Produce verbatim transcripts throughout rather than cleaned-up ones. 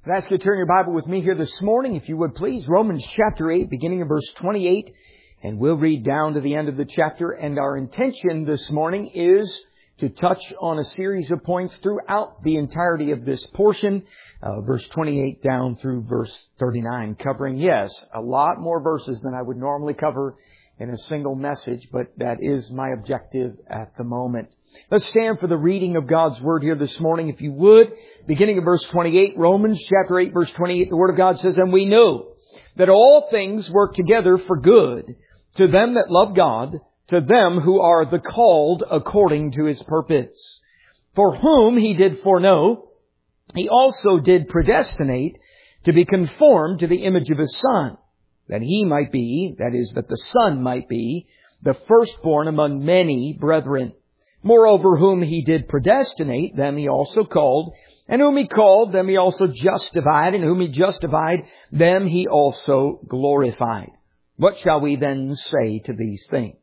I'd ask you to turn your Bible with me here this morning, if you would please. Romans chapter eight, beginning in verse twenty-eight. And we'll read down to the end of the chapter. And our intention this morning is to touch on a series of points throughout the entirety of this portion. Uh, verse twenty-eight down through verse thirty-nine. Covering, yes, a lot more verses than I would normally cover in a single message. But that is my objective at the moment. Let's stand for the reading of God's Word here this morning, if you would. Beginning of verse twenty-eight, Romans chapter eight, verse twenty-eight, the Word of God says, "And we know that all things work together for good to them that love God, to them who are the called according to His purpose. For whom He did foreknow, He also did predestinate to be conformed to the image of His Son, that He might be," that is, that the Son might be, "the firstborn among many brethren. Moreover, whom He did predestinate, them He also called. And whom He called, them He also justified. And whom He justified, them He also glorified. What shall we then say to these things?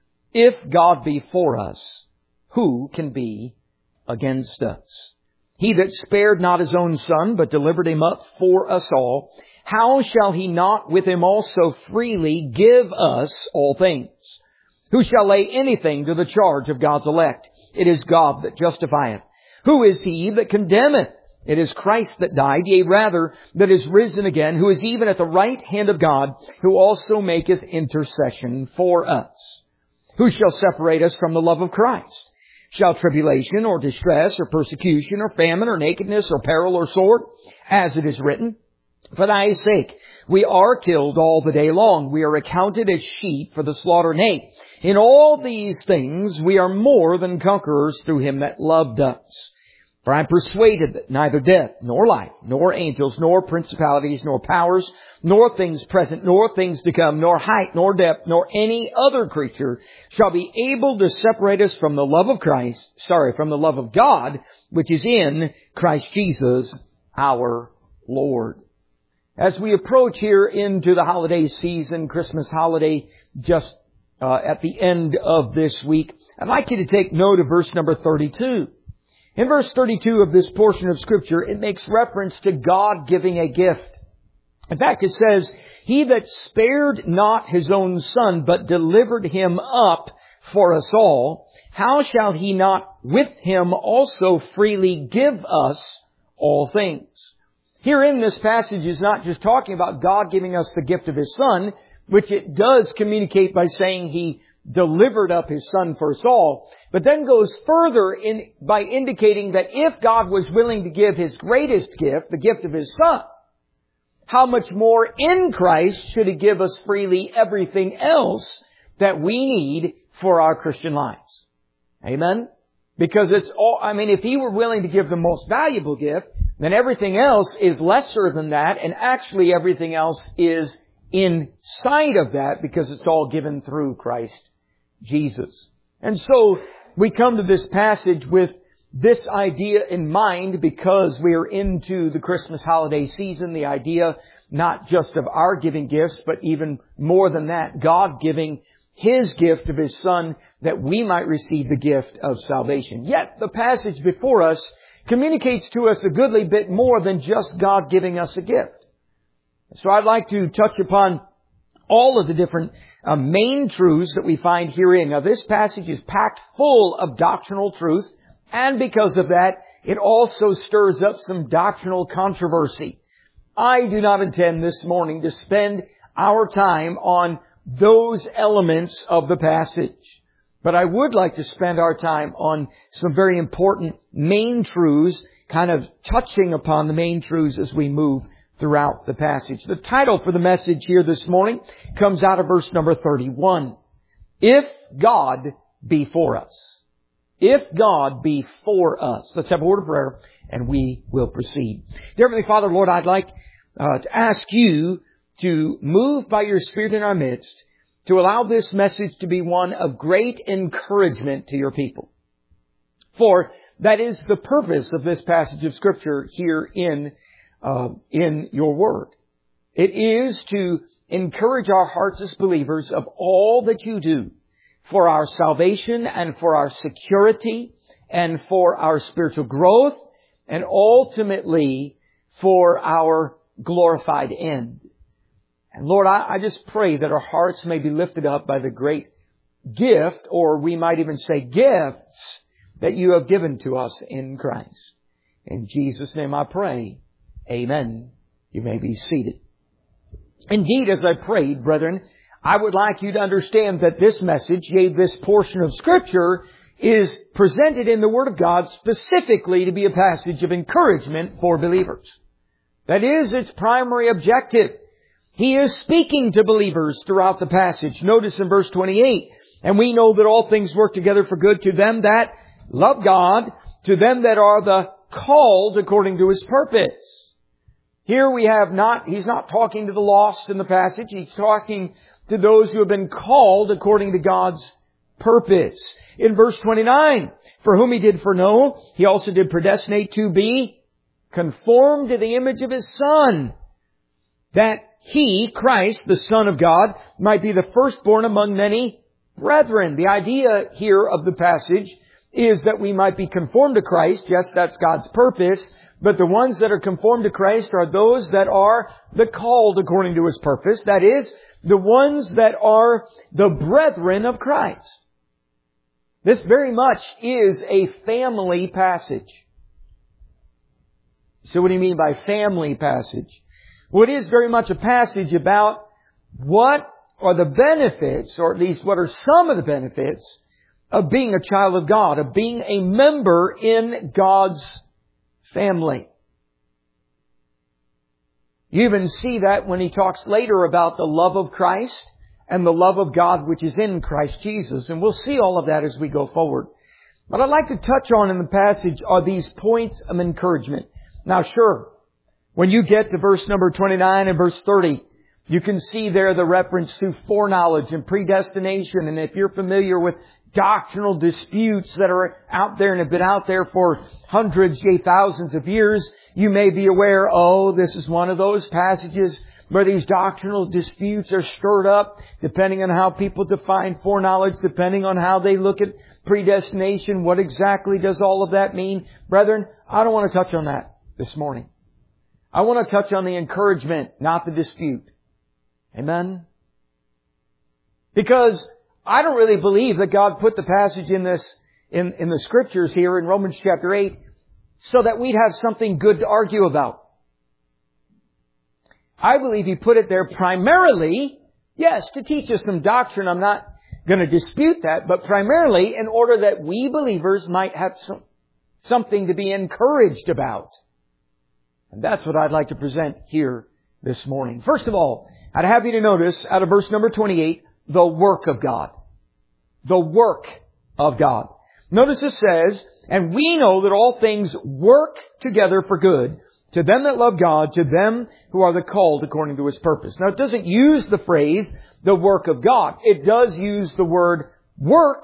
If God be for us, who can be against us? He that spared not His own Son, but delivered Him up for us all, how shall He not with Him also freely give us all things? Who shall lay anything to the charge of God's elect? It is God that justifieth. Who is he that condemneth? It is Christ that died, yea, rather, that is risen again, who is even at the right hand of God, who also maketh intercession for us. Who shall separate us from the love of Christ? Shall tribulation, or distress, or persecution, or famine, or nakedness, or peril, or sword? As it is written, For thy sake we are killed all the day long. We are accounted as sheep for the slaughter. Nay, in all these things we are more than conquerors through Him that loved us. For I am persuaded that neither death, nor life, nor angels, nor principalities, nor powers, nor things present, nor things to come, nor height, nor depth, nor any other creature shall be able to separate us from the love of Christ, sorry, from the love of God, which is in Christ Jesus our Lord." As we approach here into the holiday season, Christmas holiday, just uh, at the end of this week, I'd like you to take note of verse number thirty-two. In verse thirty-two of this portion of Scripture, it makes reference to God giving a gift. In fact, it says, "He that spared not His own Son, but delivered Him up for us all, how shall He not with Him also freely give us all things?" Here in this passage is not just talking about God giving us the gift of His Son, which it does communicate by saying He delivered up His Son for us all, but then goes further in by indicating that if God was willing to give His greatest gift, the gift of His Son, how much more in Christ should He give us freely everything else that we need for our Christian lives? Amen? Because it's all, I mean, if He were willing to give the most valuable gift, then everything else is lesser than that, and actually everything else is inside of that because it's all given through Christ Jesus. And so we come to this passage with this idea in mind because we are into the Christmas holiday season, the idea not just of our giving gifts, but even more than that, God giving His gift of His Son that we might receive the gift of salvation. Yet the passage before us communicates to us a goodly bit more than just God giving us a gift. So I'd like to touch upon all of the different uh, main truths that we find herein. Now, this passage is packed full of doctrinal truth, and because of that, it also stirs up some doctrinal controversy. I do not intend this morning to spend our time on those elements of the passage. But I would like to spend our time on some very important main truths, kind of touching upon the main truths as we move throughout the passage. The title for the message here this morning comes out of verse number thirty-one. If God be for us. If God be for us. Let's have a word of prayer and we will proceed. Dear Heavenly Father, Lord, I'd like uh, to ask You to move by Your Spirit in our midst, to allow this message to be one of great encouragement to Your people. For that is the purpose of this passage of Scripture here in, uh, in Your Word. It is to encourage our hearts as believers of all that You do for our salvation and for our security and for our spiritual growth and ultimately for our glorified end. And Lord, I, I just pray that our hearts may be lifted up by the great gift, or we might even say gifts, that you have given to us in Christ. In Jesus' name I pray. Amen. You may be seated. Indeed, as I prayed, brethren, I would like you to understand that this message, yea, this portion of Scripture, is presented in the Word of God specifically to be a passage of encouragement for believers. That is its primary objective. He is speaking to believers throughout the passage. Notice in verse twenty-eight, and we know that all things work together for good to them that love God, to them that are the called according to His purpose. Here we have not, He's not talking to the lost in the passage. He's talking to those who have been called according to God's purpose. In verse twenty-nine, for whom He did foreknow, He also did predestinate to be conformed to the image of His Son, that He, Christ, the Son of God, might be the firstborn among many brethren. The idea here of the passage is that we might be conformed to Christ. Yes, that's God's purpose. But the ones that are conformed to Christ are those that are the called according to His purpose. That is, the ones that are the brethren of Christ. This very much is a family passage. So what do you mean by family passage? Well, it is very much a passage about what are the benefits, or at least what are some of the benefits, of being a child of God, of being a member in God's family. You even see that when he talks later about the love of Christ and the love of God which is in Christ Jesus. And we'll see all of that as we go forward. What I'd like to touch on in the passage are these points of encouragement. Now sure, when you get to verse number twenty-nine and verse thirty, you can see there the reference to foreknowledge and predestination. And if you're familiar with doctrinal disputes that are out there and have been out there for hundreds, yea, thousands of years, you may be aware, oh, this is one of those passages where these doctrinal disputes are stirred up, depending on how people define foreknowledge, depending on how they look at predestination. What exactly does all of that mean? Brethren, I don't want to touch on that this morning. I want to touch on the encouragement, not the dispute. Amen? Because I don't really believe that God put the passage in this, in, in the Scriptures here in Romans chapter eight so that we'd have something good to argue about. I believe He put it there primarily, yes, to teach us some doctrine. I'm not going to dispute that, but primarily in order that we believers might have some, something to be encouraged about. And that's what I'd like to present here this morning. First of all, I'd have you to notice out of verse number twenty-eight, the work of God. The work of God. Notice it says, and we know that all things work together for good to them that love God, to them who are the called according to His purpose. Now it doesn't use the phrase, the work of God. It does use the word work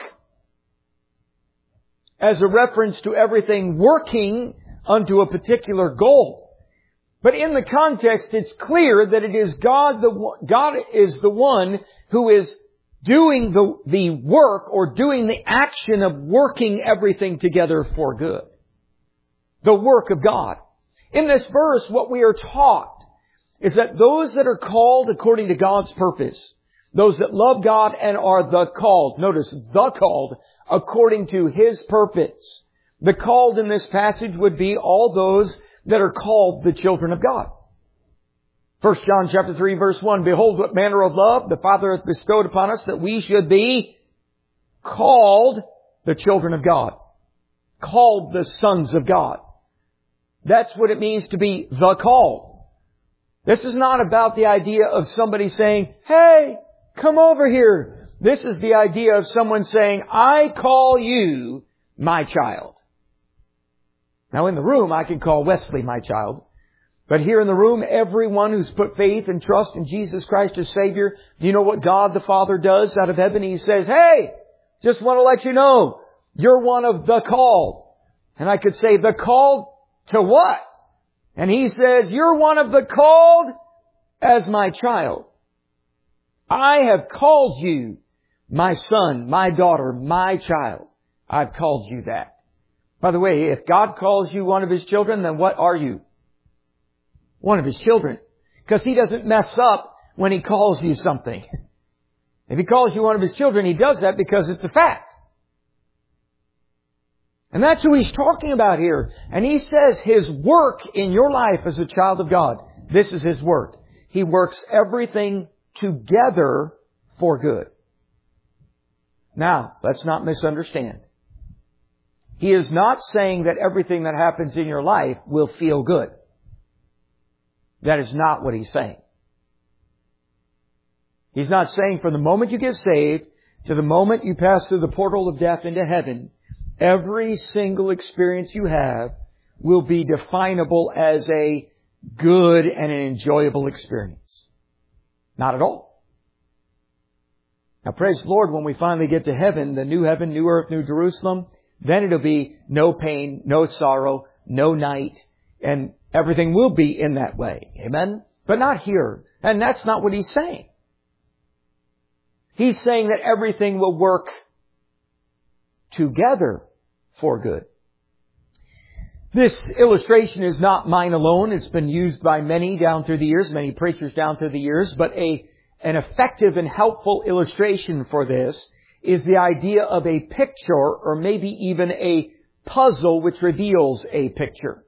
as a reference to everything working unto a particular goal. But in the context, it's clear that it is God, the, God is the one who is doing the, the work or doing the action of working everything together for good. The work of God. In this verse, what we are taught is that those that are called according to God's purpose, those that love God and are the called, notice the called, according to His purpose. The called in this passage would be all those that are called the children of God. First John chapter three verse one, behold what manner of love the Father hath bestowed upon us, that we should be called the children of God. Called the sons of God. That's what it means to be the called. This is not about the idea of somebody saying, hey, come over here. This is the idea of someone saying, I call you my child. Now in the room, I can call Wesley my child. But here in the room, everyone who's put faith and trust in Jesus Christ as Savior, do you know what God the Father does out of heaven? He says, hey, just want to let you know, you're one of the called. And I could say, the called to what? And He says, you're one of the called as my child. I have called you my son, my daughter, my child. I've called you that. By the way, if God calls you one of His children, then what are you? one of His children. Because He doesn't mess up when He calls you something. If He calls you one of His children, He does that because it's a fact. And that's who He's talking about here. And He says His work in your life as a child of God, this is His work. He works everything together for good. Now, let's not misunderstand. He is not saying that everything that happens in your life will feel good. That is not what He's saying. He's not saying from the moment you get saved to the moment you pass through the portal of death into heaven, every single experience you have will be definable as a good and an enjoyable experience. Not at all. Now praise the Lord, when we finally get to heaven, the new heaven, new earth, new Jerusalem, then it'll be no pain, no sorrow, no night, and everything will be in that way. Amen? But not here. And that's not what He's saying. He's saying that everything will work together for good. This illustration is not mine alone. It's been used by many down through the years, many preachers down through the years, but a an effective and helpful illustration for this is the idea of a picture, or maybe even a puzzle which reveals a picture.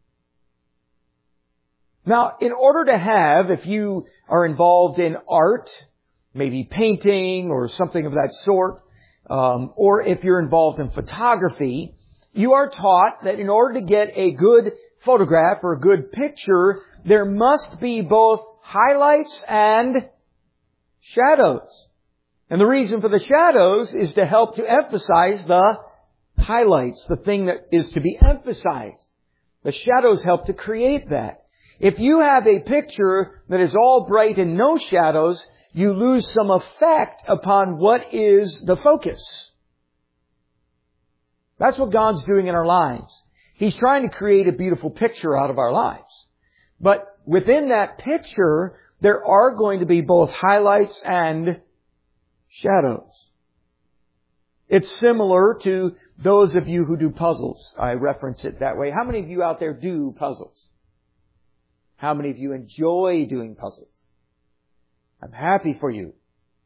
Now, in order to have, if you are involved in art, maybe painting or something of that sort, um, or if you're involved in photography, you are taught that in order to get a good photograph or a good picture, there must be both highlights and shadows. And the reason for the shadows is to help to emphasize the highlights, the thing that is to be emphasized. The shadows help to create that. If you have a picture that is all bright and no shadows, you lose some effect upon what is the focus. That's what God's doing in our lives. He's trying to create a beautiful picture out of our lives. But within that picture, there are going to be both highlights and shadows. It's similar to those of you who do puzzles. I reference it that way. How many of you out there do puzzles? How many of you enjoy doing puzzles? I'm happy for you.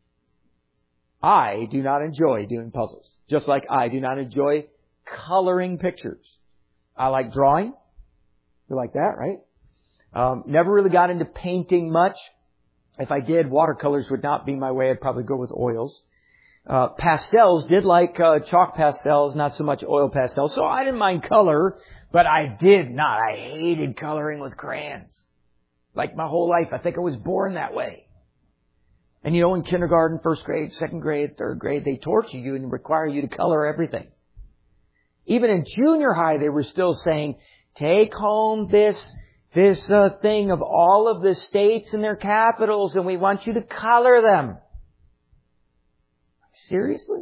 I do not enjoy doing puzzles. Just like I do not enjoy coloring pictures. I like drawing. You like that, right? Um, never really got into painting much. If I did, watercolors would not be my way. I'd probably go with oils. Uh, pastels, did like uh, chalk pastels, not so much oil pastels. So I didn't mind color, but I did not. I hated coloring with crayons. Like my whole life. I think I was born that way. And you know, in kindergarten, first grade, second grade, third grade, they torture you and require you to color everything. Even in junior high, they were still saying, take home this this uh, thing of all of the states and their capitals, and we want you to color them. Seriously?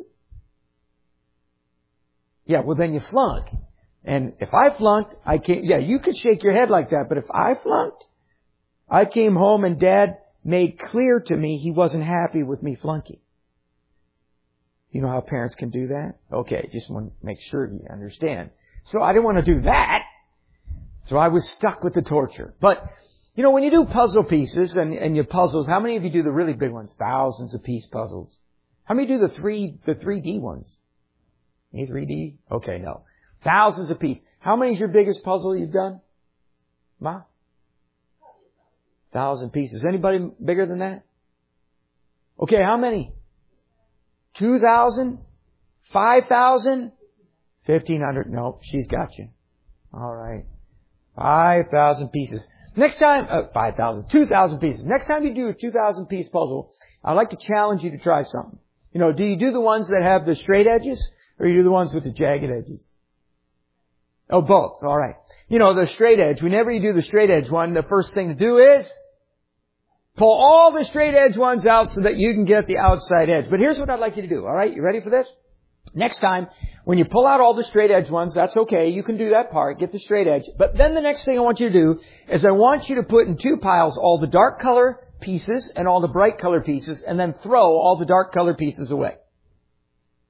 Yeah, well then you flunk. And if I flunked, I can't, yeah, you could shake your head like that, but if I flunked, I came home and Dad made clear to me he wasn't happy with me flunking. You know how parents can do that? Okay, just want to make sure you understand. So I didn't want to do that. So I was stuck with the torture. But, you know, when you do puzzle pieces and, and your puzzles, how many of you do the really big ones? Thousands of piece puzzles. How many do the three, the three D ones? Any three D? Okay, no. Thousands of pieces. How many is your biggest puzzle you've done? Ma? Thousand pieces. Anybody bigger than that? Okay, how many? Two thousand? Five thousand? Fifteen hundred? Nope, she's got you. All right. Five thousand pieces. Next time, uh, five thousand, two thousand pieces. Next time you do a two thousand piece puzzle, I'd like to challenge you to try something. You know, do you do the ones that have the straight edges, or you do the ones with the jagged edges? Oh, both. All right. You know, the straight edge. Whenever you do the straight edge one, the first thing to do is pull all the straight edge ones out so that you can get the outside edge. But here's what I'd like you to do. All right. You ready for this? Next time, when you pull out all the straight edge ones, that's okay. You can do that part. Get the straight edge. But then the next thing I want you to do is I want you to put in two piles all the dark color pieces and all the bright color pieces, and then throw all the dark color pieces away.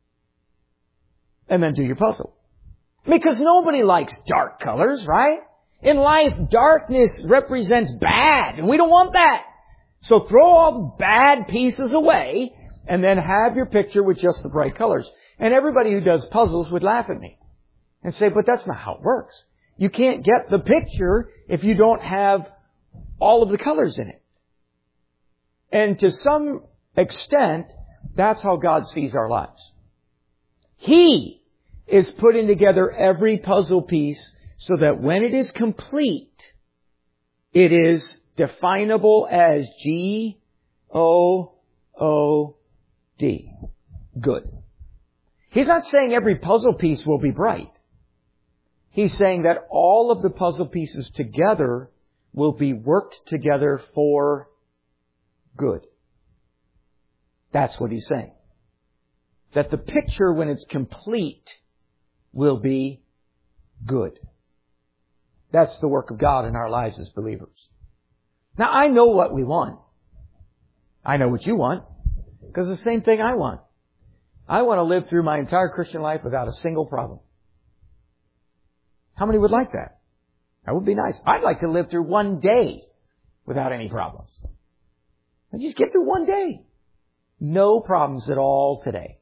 And then do your puzzle. Because nobody likes dark colors, right? In life, darkness represents bad, and we don't want that. So throw all the bad pieces away, and then have your picture with just the bright colors. And everybody who does puzzles would laugh at me and say, but that's not how it works. You can't get the picture if you don't have all of the colors in it. And to some extent, that's how God sees our lives. He is putting together every puzzle piece so that when it is complete, it is definable as G O O D. Good. He's not saying every puzzle piece will be bright. He's saying that all of the puzzle pieces together will be worked together for good. That's what he's saying. That the picture, when it's complete, will be good. That's the work of God in our lives as believers. Now, I know what we want. I know what you want. Because it's the same thing I want. I want to live through my entire Christian life without a single problem. How many would like that? That would be nice. I'd like to live through one day without any problems. I just get through one day. No problems at all today.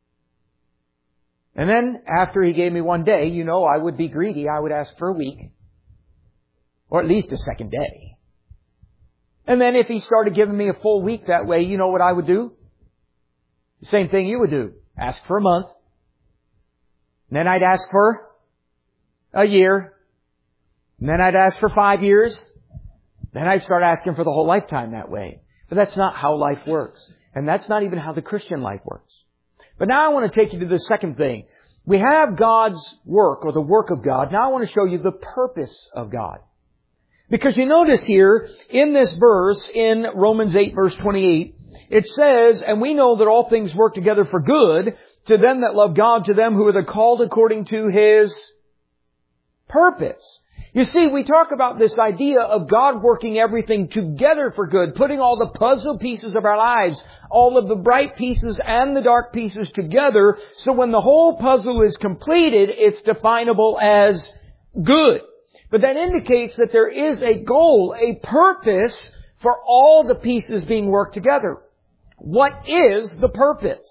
And then, after He gave me one day, you know, I would be greedy. I would ask for a week. Or at least a second day. And then if He started giving me a full week that way, you know what I would do? The same thing you would do. Ask for a month. And then I'd ask for a year. And then I'd ask for five years. Then I'd start asking for the whole lifetime that way. But that's not how life works. And that's not even how the Christian life works. But now I want to take you to the second thing. We have God's work, or the work of God. Now I want to show you the purpose of God. Because you notice here, in this verse, in Romans eight verse twenty-eight, it says, and we know that all things work together for good to them that love God, to them who are the called according to His purpose. You see, we talk about this idea of God working everything together for good, putting all the puzzle pieces of our lives, all of the bright pieces and the dark pieces together, so when the whole puzzle is completed, it's definable as good. But that indicates that there is a goal, a purpose for all the pieces being worked together. What is the purpose?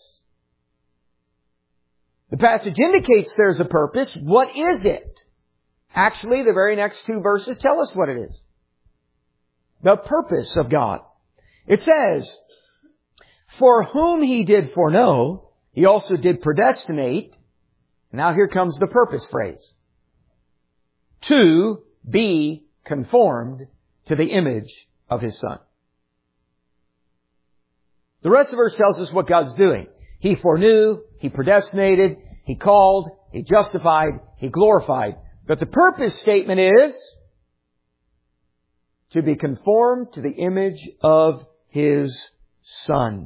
The passage indicates there's a purpose. What is it? Actually, the very next two verses tell us what it is. The purpose of God. It says, for whom He did foreknow, He also did predestinate. Now here comes the purpose phrase. To be conformed to the image of His Son. The rest of the verse tells us what God's doing. He foreknew, He predestinated, He called, He justified, He glorified. But the purpose statement is to be conformed to the image of His Son.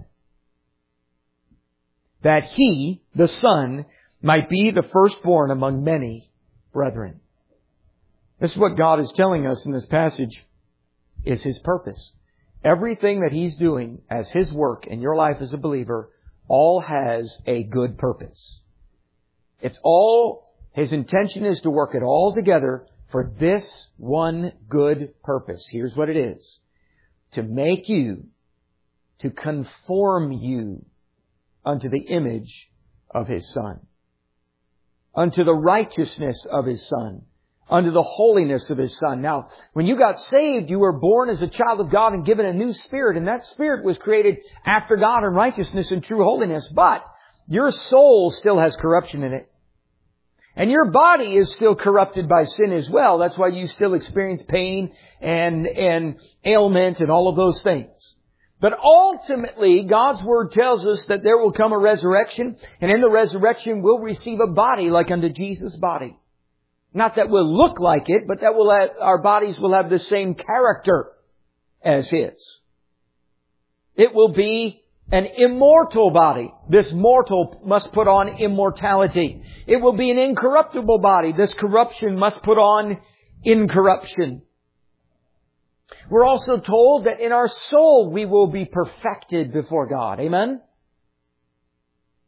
That He, the Son, might be the firstborn among many brethren. This is what God is telling us in this passage is His purpose. Everything that He's doing as His work in your life as a believer all has a good purpose. It's all, His intention is to work it all together for this one good purpose. Here's what it is. To make you, to conform you unto the image of His Son. Unto the righteousness of His Son. Unto the holiness of His Son. Now, when you got saved, you were born as a child of God and given a new spirit. And that spirit was created after God in righteousness and true holiness. But your soul still has corruption in it. And your body is still corrupted by sin as well. That's why you still experience pain and, and ailment and all of those things. But ultimately, God's Word tells us that there will come a resurrection. And in the resurrection, we'll receive a body like unto Jesus' body. Not that we'll look like it, but that we'll have, our bodies will have the same character as His. It will be an immortal body. This mortal must put on immortality. It will be an incorruptible body. This corruption must put on incorruption. We're also told that in our soul we will be perfected before God. Amen?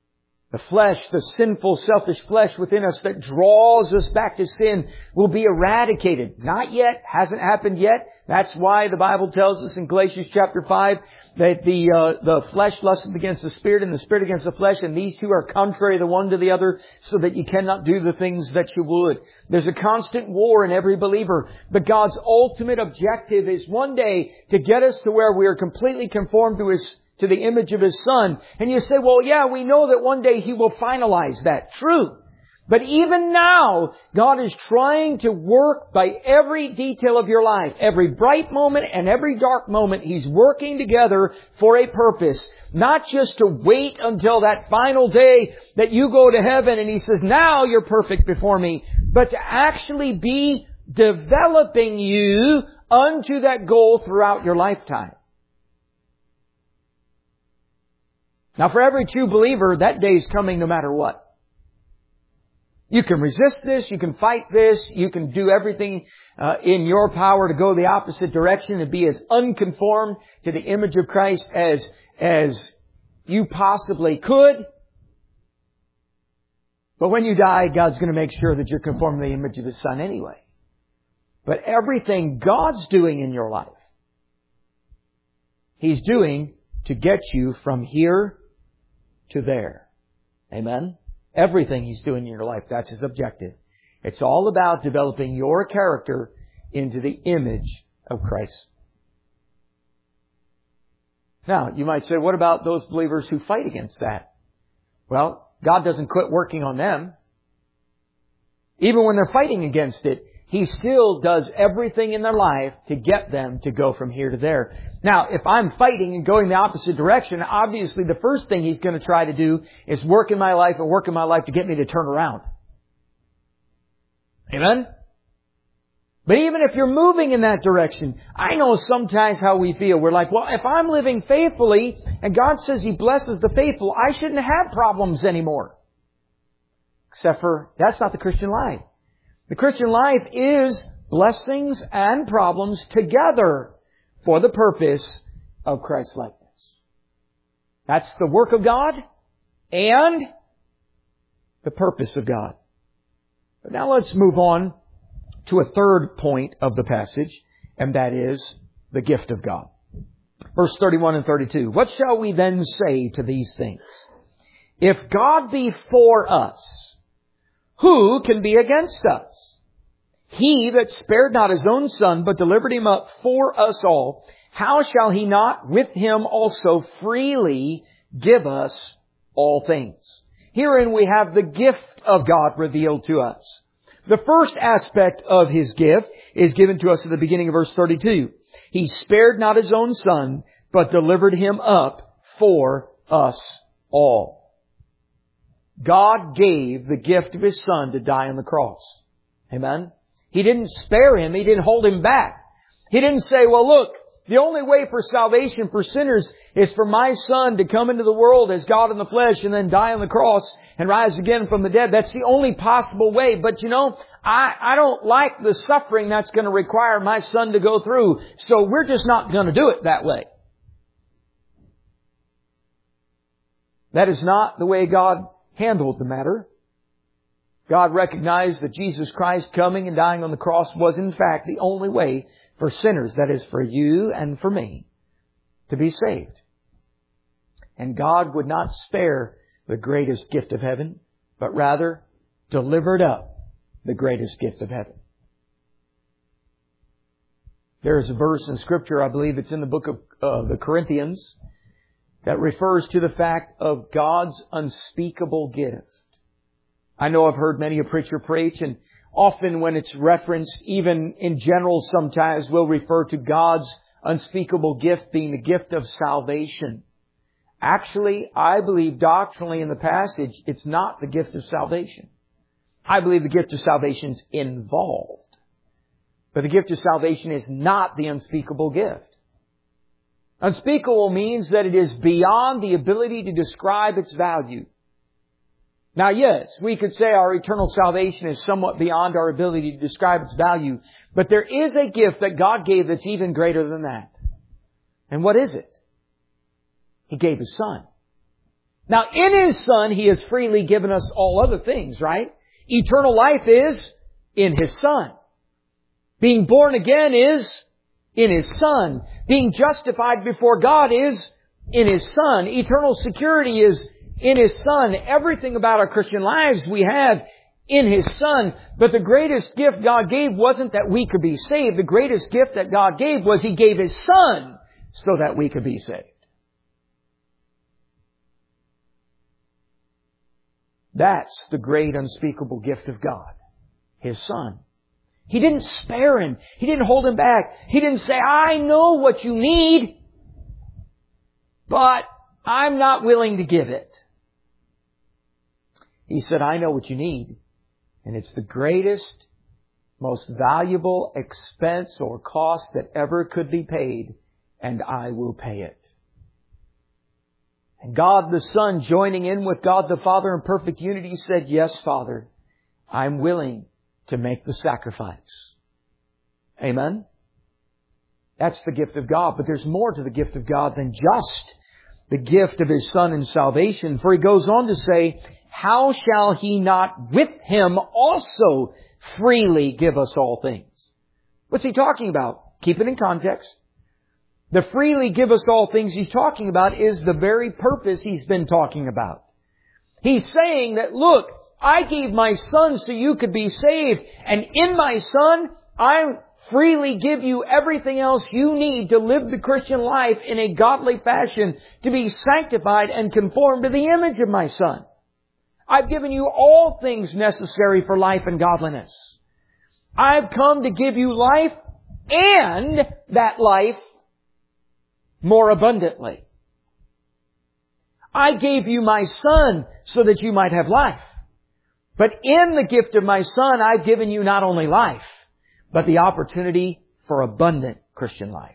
The flesh, the sinful, selfish flesh within us that draws us back to sin will be eradicated. Not yet. Hasn't happened yet. That's why the Bible tells us in Galatians chapter five that the uh, the flesh lusteth against the Spirit and the Spirit against the flesh, and these two are contrary the one to the other, so that you cannot do the things that you would. There's a constant war in every believer. But God's ultimate objective is one day to get us to where we are completely conformed to His to the image of His Son. And you say, well, yeah, we know that one day He will finalize that. True. But even now, God is trying to work by every detail of your life. Every bright moment and every dark moment, He's working together for a purpose. Not just to wait until that final day that you go to heaven and He says, now you're perfect before Me. But to actually be developing you unto that goal throughout your lifetime. Now, for every true believer, that day is coming no matter what. You can resist this, you can fight this, you can do everything uh, in your power to go the opposite direction and be as unconformed to the image of Christ as, as you possibly could. But when you die, God's going to make sure that you're conformed to the image of His Son anyway. But everything God's doing in your life, He's doing to get you from here to there. Amen? Everything He's doing in your life, that's His objective. It's all about developing your character into the image of Christ. Now, you might say, what about those believers who fight against that? Well, God doesn't quit working on them. Even when they're fighting against it, He still does everything in their life to get them to go from here to there. Now, if I'm fighting and going the opposite direction, obviously the first thing He's going to try to do is work in my life and work in my life to get me to turn around. Amen? But even if you're moving in that direction, I know sometimes how we feel. We're like, well, if I'm living faithfully and God says He blesses the faithful, I shouldn't have problems anymore. Except for, that's not the Christian life. The Christian life is blessings and problems together for the purpose of Christ's likeness. That's the work of God and the purpose of God. But now let's move on to a third point of the passage, and that is the gift of God. Verse thirty-one and thirty-two. What shall we then say to these things? If God be for us, who can be against us? He that spared not His own Son, but delivered Him up for us all, how shall He not with Him also freely give us all things? Herein we have the gift of God revealed to us. The first aspect of His gift is given to us at the beginning of verse thirty-two. He spared not His own Son, but delivered Him up for us all. God gave the gift of His Son to die on the cross. Amen? He didn't spare Him. He didn't hold Him back. He didn't say, well, look, the only way for salvation for sinners is for my Son to come into the world as God in the flesh and then die on the cross and rise again from the dead. That's the only possible way. But you know, I, I don't like the suffering that's going to require my Son to go through. So we're just not going to do it that way. That is not the way God handled the matter. God recognized that Jesus Christ coming and dying on the cross was in fact the only way for sinners, that is for you and for me, to be saved. And God would not spare the greatest gift of heaven, but rather delivered up the greatest gift of heaven. There is a verse in Scripture, I believe it's in the book of uh, the Corinthians, that refers to the fact of God's unspeakable gift. I know I've heard many a preacher preach, and often when it's referenced, even in general sometimes, we'll refer to God's unspeakable gift being the gift of salvation. Actually, I believe doctrinally in the passage, it's not the gift of salvation. I believe the gift of salvation is involved. But the gift of salvation is not the unspeakable gift. Unspeakable means that it is beyond the ability to describe its value. Now, yes, we could say our eternal salvation is somewhat beyond our ability to describe its value, but there is a gift that God gave that's even greater than that. And what is it? He gave His Son. Now, in His Son, He has freely given us all other things, right? Eternal life is in His Son. Being born again is in His Son. Being justified before God is in His Son. Eternal security is in His Son. Everything about our Christian lives we have in His Son. But the greatest gift God gave wasn't that we could be saved. The greatest gift that God gave was He gave His Son so that we could be saved. That's the great unspeakable gift of God. His Son. He didn't spare Him. He didn't hold Him back. He didn't say, I know what you need, but I'm not willing to give it. He said, I know what you need. And it's the greatest, most valuable expense or cost that ever could be paid. And I will pay it. And God the Son, joining in with God the Father in perfect unity, said, yes, Father, I'm willing to make the sacrifice. Amen? That's the gift of God. But there's more to the gift of God than just the gift of His Son in salvation. For He goes on to say, how shall He not with Him also freely give us all things? What's He talking about? Keep it in context. The freely give us all things He's talking about is the very purpose He's been talking about. He's saying that, look, I gave my Son so you could be saved. And in my Son, I freely give you everything else you need to live the Christian life in a godly fashion, to be sanctified and conformed to the image of my Son. I've given you all things necessary for life and godliness. I've come to give you life, and that life more abundantly. I gave you my Son so that you might have life. But in the gift of my Son, I've given you not only life, but the opportunity for abundant Christian life.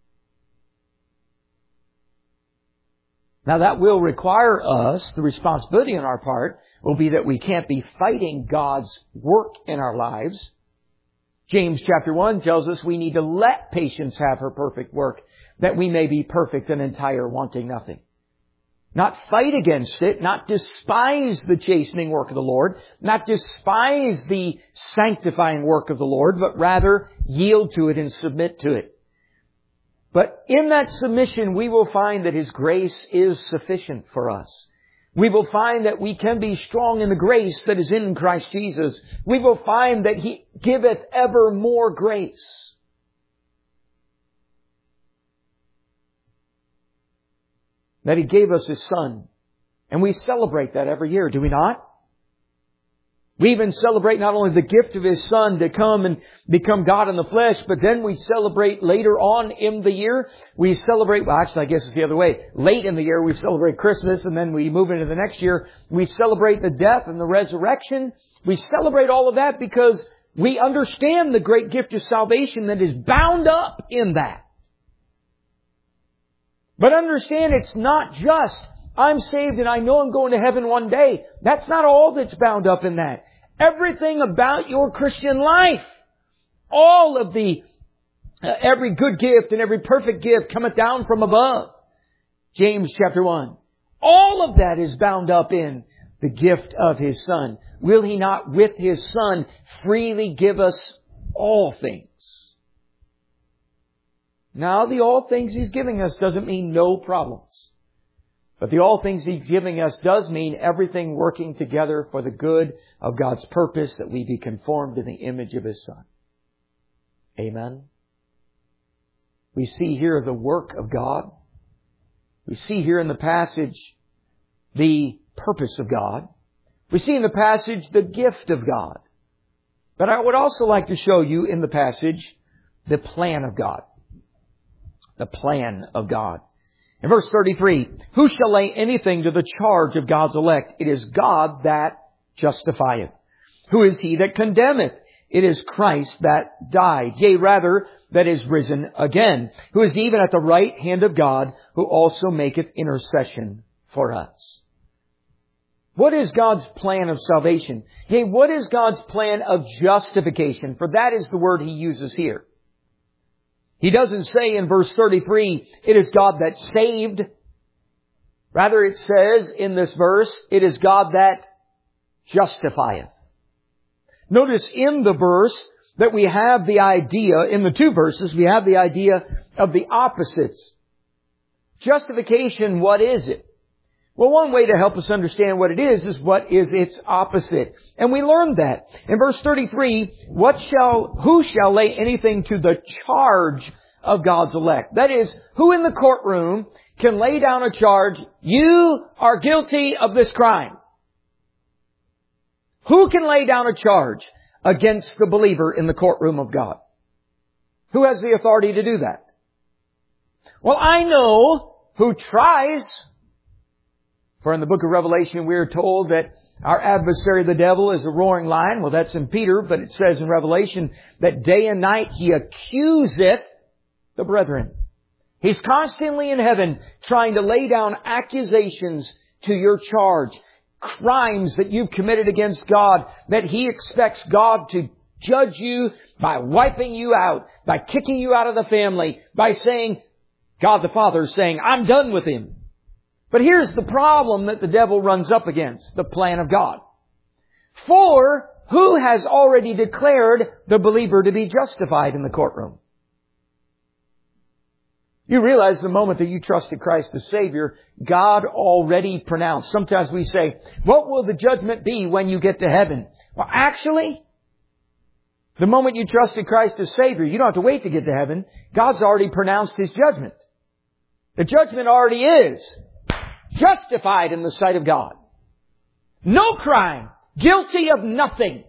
Now that will require us, the responsibility on our part will be that we can't be fighting God's work in our lives. James chapter one tells us we need to let patience have her perfect work, that we may be perfect and entire, wanting nothing. Not fight against it, not despise the chastening work of the Lord, not despise the sanctifying work of the Lord, but rather yield to it and submit to it. But in that submission, we will find that His grace is sufficient for us. We will find that we can be strong in the grace that is in Christ Jesus. We will find that He giveth ever more grace. That He gave us His Son. And we celebrate that every year, do we not? We even celebrate not only the gift of His Son to come and become God in the flesh, but then we celebrate later on in the year. We celebrate, well actually I guess it's the other way. Late in the year we celebrate Christmas, and then we move into the next year. We celebrate the death and the resurrection. We celebrate all of that because we understand the great gift of salvation that is bound up in that. But understand, it's not just, I'm saved and I know I'm going to heaven one day. That's not all that's bound up in that. Everything about your Christian life, all of the, uh, every good gift and every perfect gift cometh down from above. James chapter one. All of that is bound up in the gift of His Son. Will He not with His Son freely give us all things? Now, the all things He's giving us doesn't mean no problems. But the all things He's giving us does mean everything working together for the good of God's purpose, that we be conformed to the image of His Son. Amen. We see here the work of God. We see here in the passage the purpose of God. We see in the passage the gift of God. But I would also like to show you in the passage the plan of God. The plan of God. In verse thirty-three, who shall lay anything to the charge of God's elect? It is God that justifieth. Who is he that condemneth? It is Christ that died, yea, rather, that is risen again, who is even at the right hand of God, who also maketh intercession for us. What is God's plan of salvation? Yea, what is God's plan of justification? For that is the word He uses here. He doesn't say in verse thirty-three, it is God that saved. Rather, it says in this verse, it is God that justifieth. Notice in the verse that we have the idea, in the two verses, we have the idea of the opposites. Justification, what is it? Well, one way to help us understand what it is, is what is its opposite. And we learned that. In verse thirty-three, what shall, who shall lay anything to the charge of God's elect? That is, who in the courtroom can lay down a charge, you are guilty of this crime? Who can lay down a charge against the believer in the courtroom of God? Who has the authority to do that? Well, I know who tries. For in the book of Revelation, we are told that our adversary, the devil, is a roaring lion. Well, that's in Peter, but it says in Revelation that day and night he accuseth the brethren. He's constantly in heaven trying to lay down accusations to your charge. Crimes that you've committed against God, that he expects God to judge you by wiping you out, by kicking you out of the family, by saying, God the Father is saying, I'm done with him. But here's the problem that the devil runs up against, the plan of God. For who has already declared the believer to be justified in the courtroom? You realize the moment that you trusted Christ as Savior, God already pronounced. Sometimes we say, what will the judgment be when you get to heaven? Well, actually, the moment you trusted Christ as Savior, you don't have to wait to get to heaven. God's already pronounced His judgment. The judgment already is justified in the sight of God. No crime. Guilty of nothing.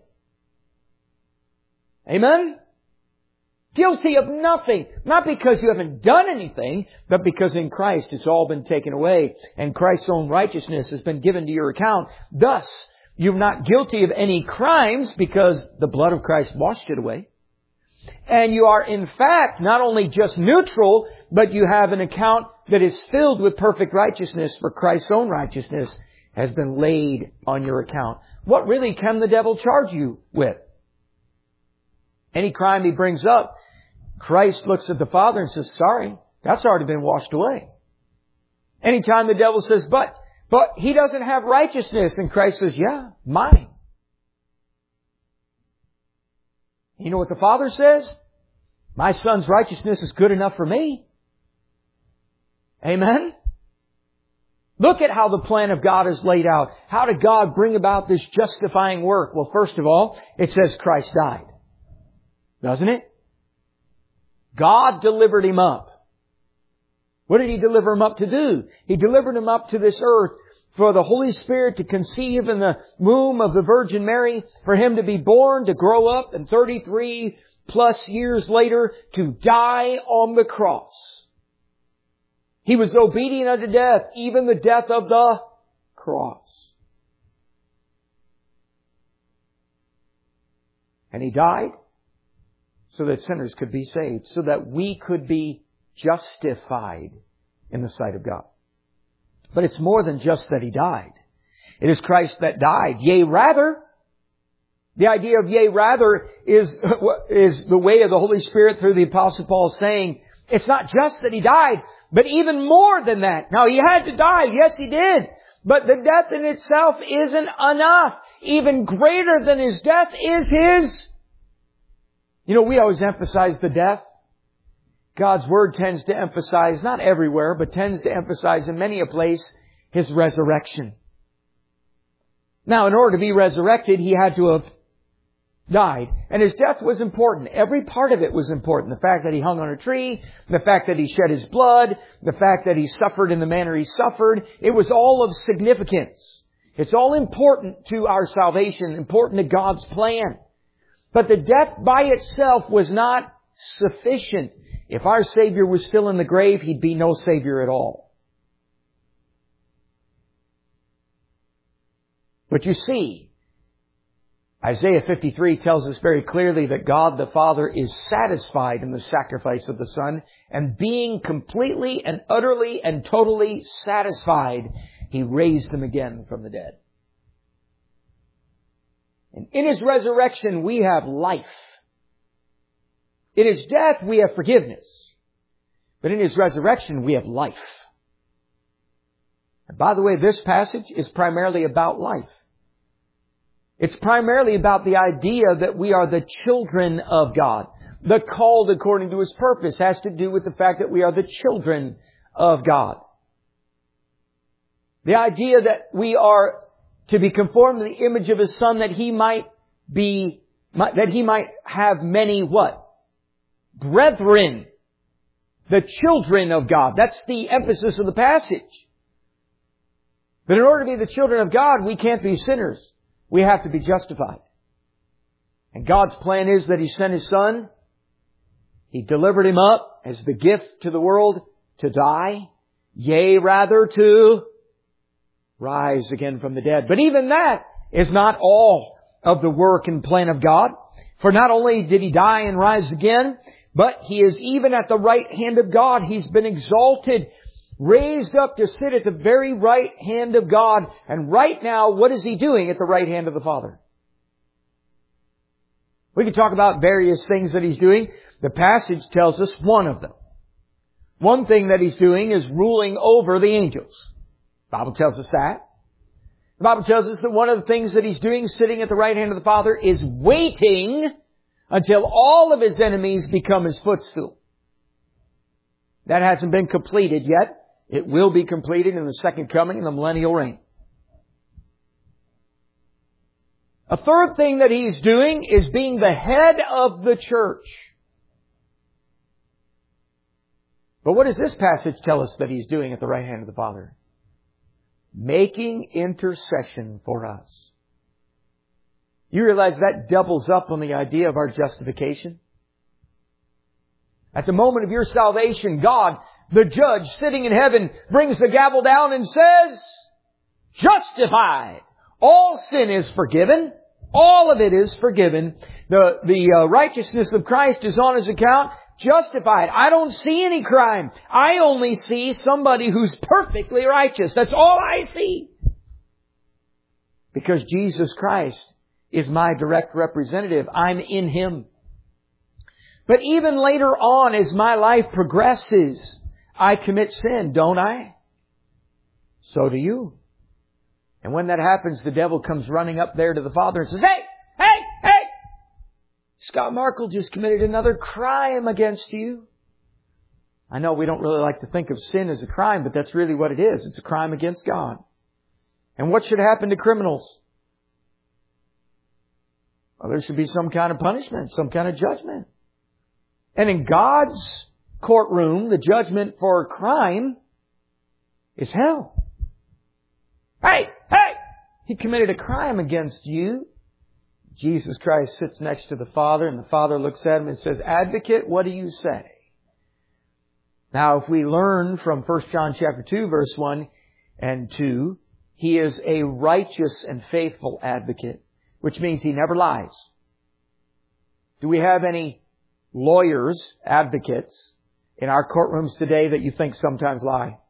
Amen? Guilty of nothing. Not because you haven't done anything, but because in Christ it's all been taken away and Christ's own righteousness has been given to your account. Thus, you're not guilty of any crimes because the blood of Christ washed it away. And you are in fact not only just neutral, but you have an account that is filled with perfect righteousness, for Christ's own righteousness has been laid on your account. What really can the devil charge you with? Any crime he brings up, Christ looks at the Father and says, sorry, that's already been washed away. Anytime the devil says, but, but he doesn't have righteousness, and Christ says, yeah, mine. You know what the Father says? My Son's righteousness is good enough for me. Amen? Look at how the plan of God is laid out. How did God bring about this justifying work? Well, first of all, it says Christ died. Doesn't it? God delivered Him up. What did He deliver Him up to do? He delivered Him up to this earth for the Holy Spirit to conceive in the womb of the Virgin Mary, for Him to be born, to grow up, and thirty-three plus years later to die on the cross. He was obedient unto death, even the death of the cross. And He died so that sinners could be saved, so that we could be justified in the sight of God. But it's more than just that He died. It is Christ that died. Yea, rather. The idea of yea, rather is, is the way of the Holy Spirit through the Apostle Paul saying, it's not just that He died, but even more than that. Now, He had to die. Yes, He did. But the death in itself isn't enough. Even greater than His death is His. You know, we always emphasize the death. God's Word tends to emphasize, not everywhere, but tends to emphasize in many a place, His resurrection. Now, in order to be resurrected, He had to have died. And His death was important. Every part of it was important. The fact that He hung on a tree, the fact that He shed His blood, the fact that He suffered in the manner He suffered, it was all of significance. It's all important to our salvation, important to God's plan. But the death by itself was not sufficient. If our Savior was still in the grave, He'd be no Savior at all. But you see, Isaiah fifty-three tells us very clearly that God the Father is satisfied in the sacrifice of the Son, and being completely and utterly and totally satisfied, He raised Him again from the dead. And in His resurrection, we have life. In His death, we have forgiveness. But in His resurrection, we have life. And by the way, this passage is primarily about life. It's primarily about the idea that we are the children of God. The called according to His purpose has to do with the fact that we are the children of God. The idea that we are to be conformed to the image of His Son, that He might be, that He might have many what? Brethren. The children of God. That's the emphasis of the passage. But in order to be the children of God, we can't be sinners. We have to be justified. And God's plan is that He sent His Son. He delivered Him up as the gift to the world to die. Yea, rather to rise again from the dead. But even that is not all of the work and plan of God. For not only did He die and rise again, but He is even at the right hand of God. He's been exalted, raised up to sit at the very right hand of God. And right now, what is He doing at the right hand of the Father? We can talk about various things that He's doing. The passage tells us one of them. One thing that He's doing is ruling over the angels. The Bible tells us that. The Bible tells us that one of the things that He's doing, sitting at the right hand of the Father, is waiting until all of His enemies become His footstool. That hasn't been completed yet. It will be completed in the second coming, in the millennial reign. A third thing that He's doing is being the head of the church. But what does this passage tell us that He's doing at the right hand of the Father? Making intercession for us. You realize that doubles up on the idea of our justification? At the moment of your salvation, God, the judge sitting in heaven, brings the gavel down and says, justified. All sin is forgiven. All of it is forgiven. The, the uh, righteousness of Christ is on His account. Justified. I don't see any crime. I only see somebody who's perfectly righteous. That's all I see. Because Jesus Christ is my direct representative. I'm in Him. But even later on, as my life progresses, I commit sin, don't I? So do you. And when that happens, the devil comes running up there to the Father and says, hey, hey, hey! Scott Markle just committed another crime against you. I know we don't really like to think of sin as a crime, but that's really what it is. It's a crime against God. And what should happen to criminals? Well, there should be some kind of punishment, some kind of judgment. And in God's courtroom, the judgment for crime is hell. Hey, hey! He committed a crime against you. Jesus Christ sits next to the Father, and the Father looks at Him and says, Advocate, what do you say? Now, if we learn from First John chapter two, verse one and two, He is a righteous and faithful advocate, which means He never lies. Do we have any lawyers, advocates, in our courtrooms today that you think sometimes lie?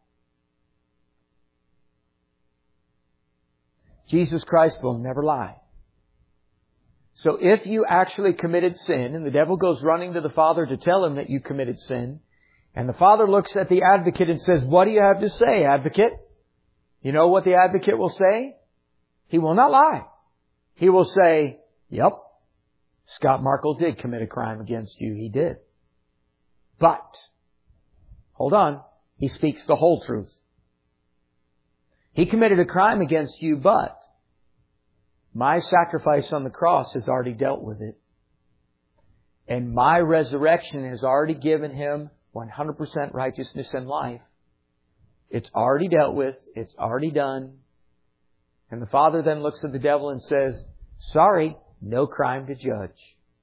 Jesus Christ will never lie. So if you actually committed sin, and the devil goes running to the Father to tell him that you committed sin, and the Father looks at the advocate and says, what do you have to say, advocate? You know what the advocate will say? He will not lie. He will say, yep, Scott Markle did commit a crime against you. He did. But, hold on, he speaks the whole truth. He committed a crime against you, but my sacrifice on the cross has already dealt with it. And my resurrection has already given him one hundred percent righteousness and life. It's already dealt with. It's already done. And the Father then looks at the devil and says, sorry, no crime to judge.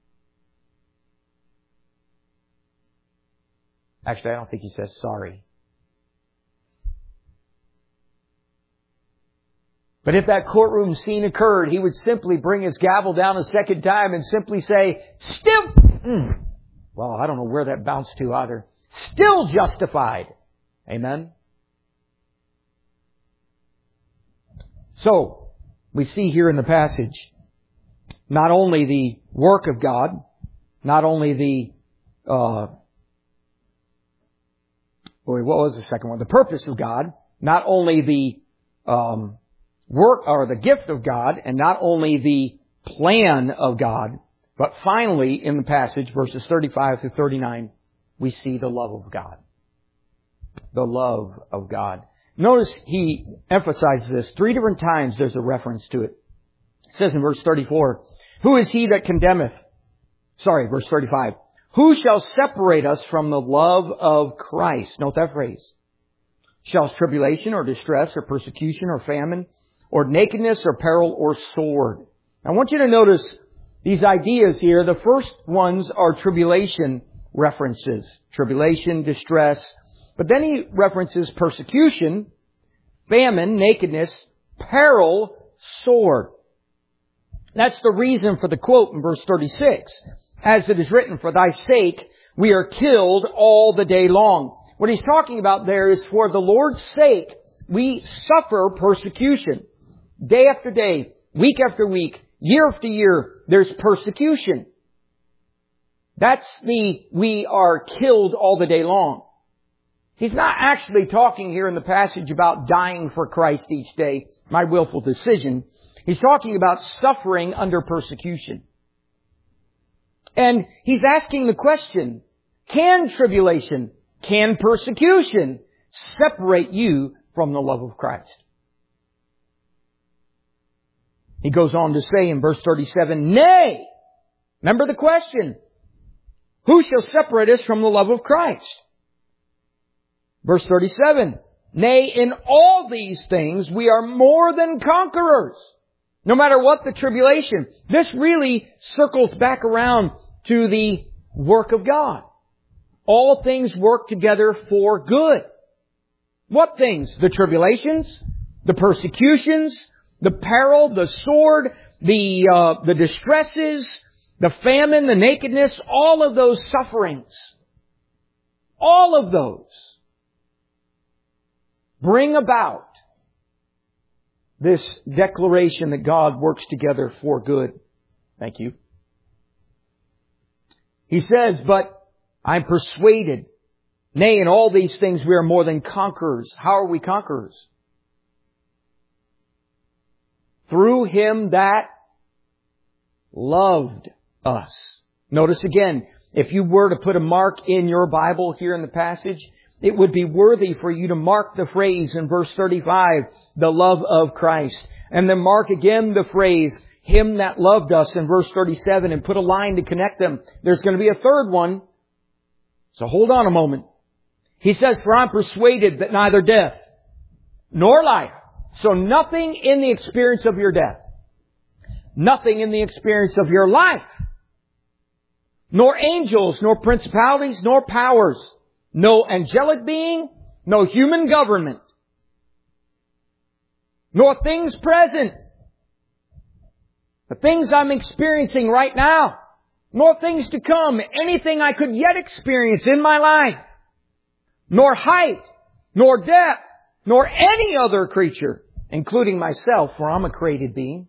Actually, I don't think he says sorry. But if that courtroom scene occurred, he would simply bring his gavel down a second time and simply say, still, mm, well, I don't know where that bounced to either. Still justified. Amen? So, we see here in the passage, not only the work of God, not only the, uh, boy, what was the second one? The purpose of God, not only the um, work or the gift of God, and not only the plan of God, but finally in the passage, verses thirty-five through thirty-nine, we see the love of God. The love of God. Notice he emphasizes this. Three different times there's a reference to it. It says in verse thirty-four, who is he that condemneth? Sorry, verse thirty-five. Who shall separate us from the love of Christ? Note that phrase. Shall tribulation or distress or persecution or famine or nakedness or peril or sword? I want you to notice these ideas here. The first ones are tribulation references. Tribulation, distress. But then he references persecution, famine, nakedness, peril, sword. That's the reason for the quote in verse thirty-six. As it is written, for thy sake we are killed all the day long. What he's talking about there is for the Lord's sake we suffer persecution. Day after day, week after week, year after year, there's persecution. That's the we are killed all the day long. He's not actually talking here in the passage about dying for Christ each day, my willful decision. He's talking about suffering under persecution. And he's asking the question, can tribulation, can persecution separate you from the love of Christ? He goes on to say in verse thirty-seven, nay! Remember the question. Who shall separate us from the love of Christ? Verse thirty-seven, nay, in all these things we are more than conquerors. No matter what the tribulation. This really circles back around to the work of God. All things work together for good. What things? The tribulations, the persecutions, the peril, the sword, the uh, the distresses, the famine, the nakedness, all of those sufferings. All of those bring about this declaration that God works together for good. Thank you. He says, but I'm persuaded, nay, in all these things we are more than conquerors. How are we conquerors? Through Him that loved us. Notice again, if you were to put a mark in your Bible here in the passage, it would be worthy for you to mark the phrase in verse thirty-five, the love of Christ. And then mark again the phrase, Him that loved us in verse thirty-seven, and put a line to connect them. There's going to be a third one. So hold on a moment. He says, for I'm persuaded that neither death nor life. So nothing in the experience of your death. Nothing in the experience of your life. Nor angels, nor principalities, nor powers. No angelic being, no human government. Nor things present. The things I'm experiencing right now. Nor things to come. Anything I could yet experience in my life. Nor height. Nor depth. Nor any other creature, including myself, for I'm a created being,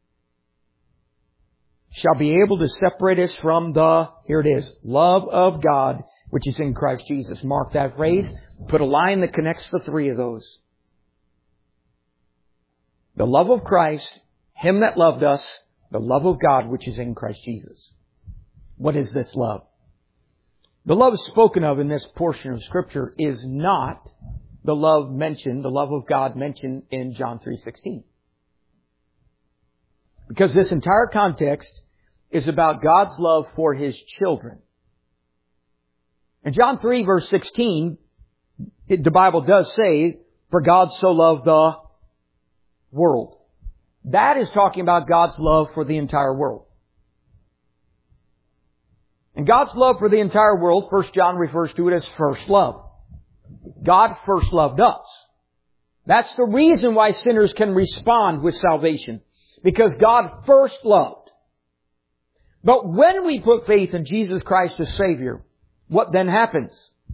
shall be able to separate us from the, here it is, love of God, which is in Christ Jesus. Mark that phrase. Put a line that connects the three of those. The love of Christ, Him that loved us, the love of God, which is in Christ Jesus. What is this love? The love spoken of in this portion of Scripture is not the love mentioned, the love of God mentioned in John three sixteen. Because this entire context is about God's love for His children. In John three verse sixteen, it, the Bible does say, for God so loved the world. That is talking about God's love for the entire world. And God's love for the entire world, First John refers to it as first love. God first loved us. That's the reason why sinners can respond with salvation. Because God first loved. But when we put faith in Jesus Christ as Savior, what then happens?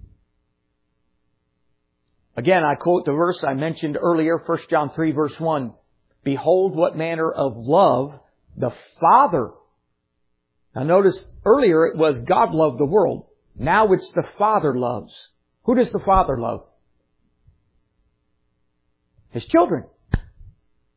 Again, I quote the verse I mentioned earlier, First John three verse one. Behold what manner of love the Father. Now notice earlier it was God loved the world. Now it's the Father loves. Who does the Father love? His children.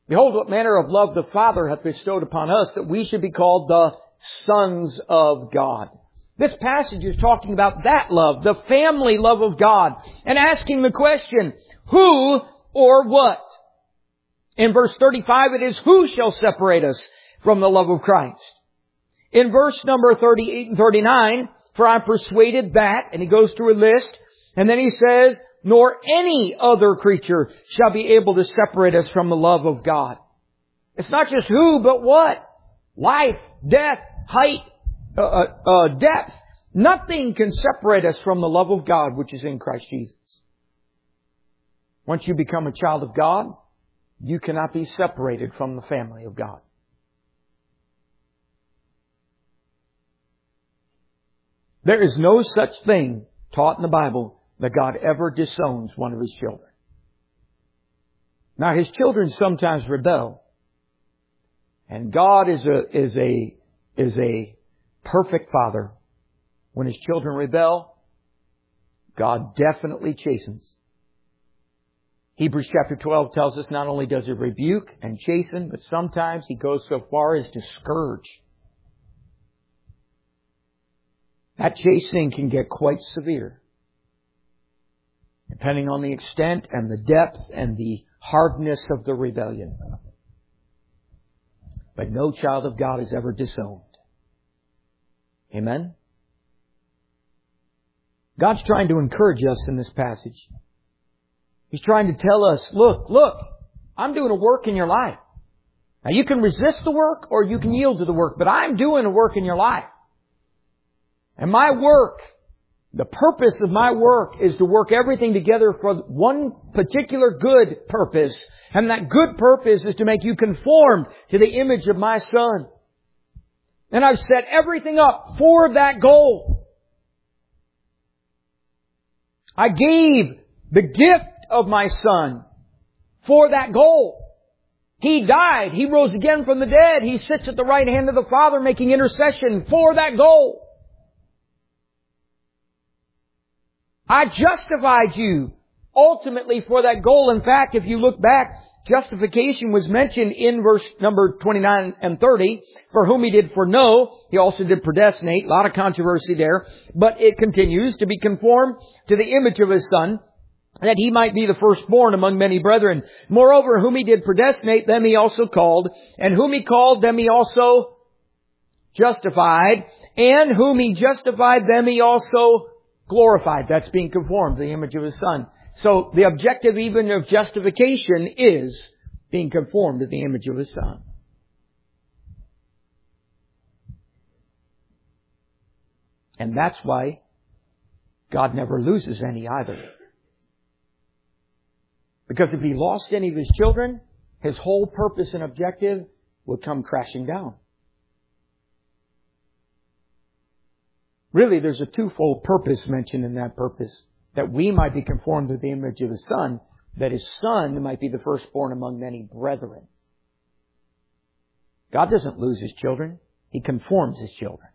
Behold, what manner of love the Father hath bestowed upon us, that we should be called the sons of God. This passage is talking about that love, the family love of God, and asking the question, who or what? In verse thirty-five, it is, who shall separate us from the love of Christ? In verse number thirty-eight and thirty-nine, for I'm persuaded that, and he goes through a list, and then he says, nor any other creature shall be able to separate us from the love of God. It's not just who, but what? Life, death, height, uh, uh, uh, depth. Nothing can separate us from the love of God, which is in Christ Jesus. Once you become a child of God, you cannot be separated from the family of God. There is no such thing taught in the Bible that God ever disowns one of His children. Now, His children sometimes rebel. And God is a, is a, is a perfect Father. When His children rebel, God definitely chastens. Hebrews chapter twelve tells us not only does He rebuke and chasten, but sometimes He goes so far as to scourge. That chastening can get quite severe, depending on the extent and the depth and the hardness of the rebellion. But no child of God is ever disowned. Amen? God's trying to encourage us in this passage. He's trying to tell us, look, look, I'm doing a work in your life. Now you can resist the work or you can yield to the work, but I'm doing a work in your life. And my work, the purpose of my work is to work everything together for one particular good purpose. And that good purpose is to make you conformed to the image of my Son. And I've set everything up for that goal. I gave the gift of my Son for that goal. He died. He rose again from the dead. He sits at the right hand of the Father making intercession for that goal. I justified you ultimately for that goal. In fact, if you look back, justification was mentioned in verse number twenty-nine and thirty. For whom He did foreknow, He also did predestinate. A lot of controversy there. But it continues, to be conformed to the image of His Son, that He might be the firstborn among many brethren. Moreover, whom He did predestinate, them He also called. And whom He called, them He also justified. And whom He justified, them He also glorified. That's being conformed to the image of His Son. So the objective even of justification is being conformed to the image of His Son. And that's why God never loses any either. Because if He lost any of His children, His whole purpose and objective would come crashing down. Really, there's a twofold purpose mentioned in that purpose. That we might be conformed to the image of His Son. That His Son might be the firstborn among many brethren. God doesn't lose His children. He conforms His children.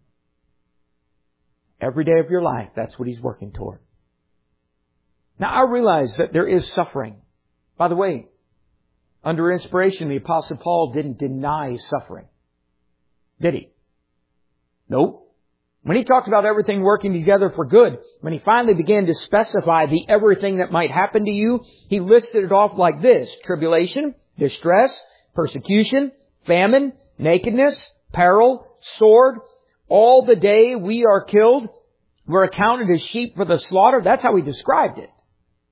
Every day of your life, that's what He's working toward. Now, I realize that there is suffering. By the way, under inspiration, the Apostle Paul didn't deny suffering. Did he? Nope. When he talked about everything working together for good, when he finally began to specify the everything that might happen to you, he listed it off like this: tribulation, distress, persecution, famine, nakedness, peril, sword. All the day we are killed, we're accounted as sheep for the slaughter. That's how he described it.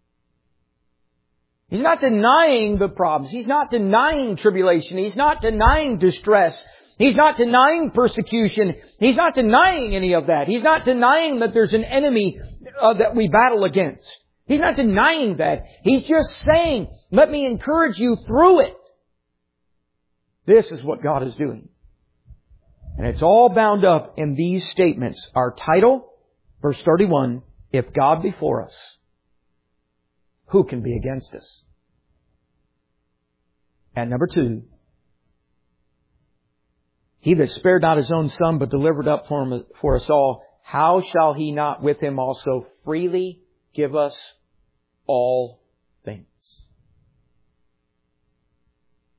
He's not denying the problems. He's not denying tribulation. He's not denying distress. He's not denying persecution. He's not denying any of that. He's not denying that there's an enemy uh, that we battle against. He's not denying that. He's just saying, let me encourage you through it. This is what God is doing. And it's all bound up in these statements. Our title, verse thirty-one, if God be for us, who can be against us? And number two, He that spared not His own Son, but delivered up for him, for us all, how shall He not with Him also freely give us all things?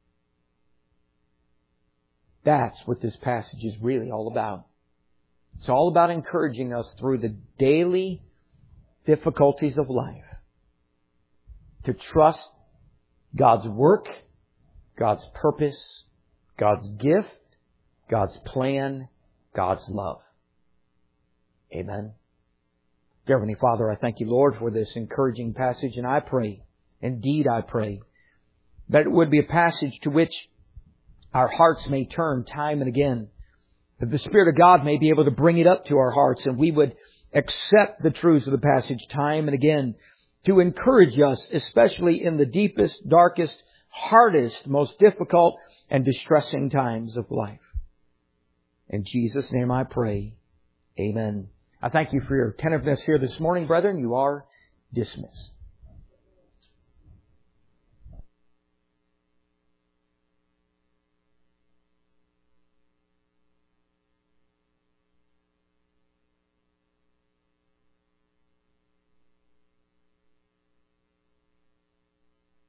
That's what this passage is really all about. It's all about encouraging us through the daily difficulties of life to trust God's work, God's purpose, God's gift, God's plan, God's love. Amen. Dear Heavenly Father, I thank you, Lord, for this encouraging passage, and I pray, indeed I pray, that it would be a passage to which our hearts may turn time and again, that the Spirit of God may be able to bring it up to our hearts, and we would accept the truths of the passage time and again to encourage us, especially in the deepest, darkest, hardest, most difficult and distressing times of life. In Jesus' name I pray. Amen. I thank you for your attentiveness here this morning, brethren. You are dismissed.